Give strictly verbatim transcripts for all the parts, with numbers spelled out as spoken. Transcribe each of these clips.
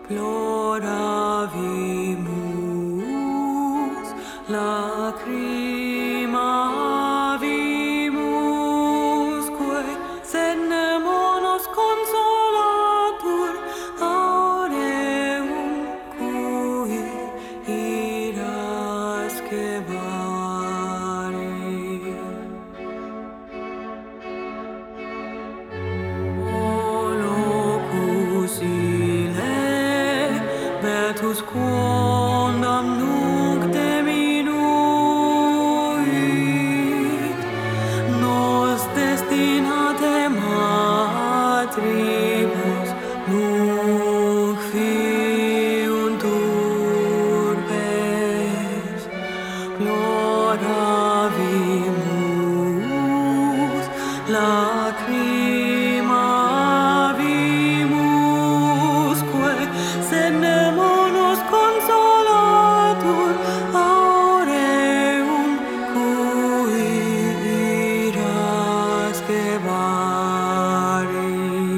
Ploravimus, lacrimavimusque, sed ne monos consolatur aureum cui irascevari. O locus ile, beatus quondam nunc diminuit, nos destinatem atribus nunc fiuntur pes. Ploravimus, lacrimavimusque, sed ne monos consolatur aureum cui irascevari.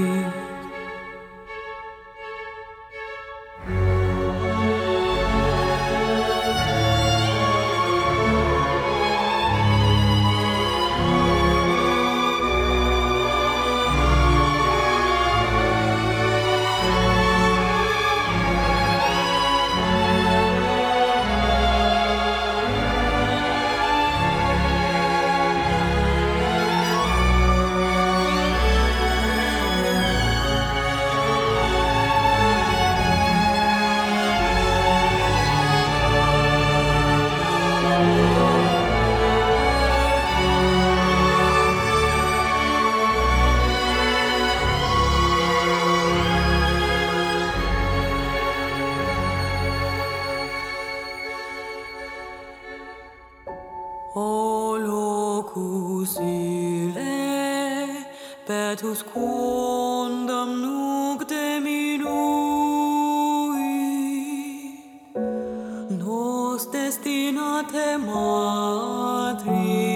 O locus ile, beatus quondam nunc diminuit, nos destinatem atribus